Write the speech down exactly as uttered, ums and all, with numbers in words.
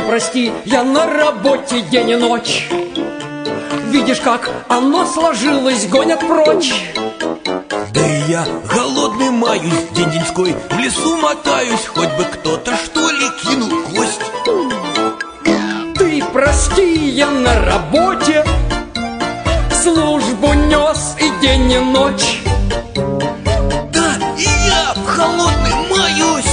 прости, я на работе день и ночь. Видишь, как оно сложилось, гонят прочь. Да и я голодный маюсь, день-деньской в лесу мотаюсь. Хоть бы кто-то, что ли, кинул кость. Ты прости, я на работе службу нес и день и ночь. Да, и я голодный маюсь.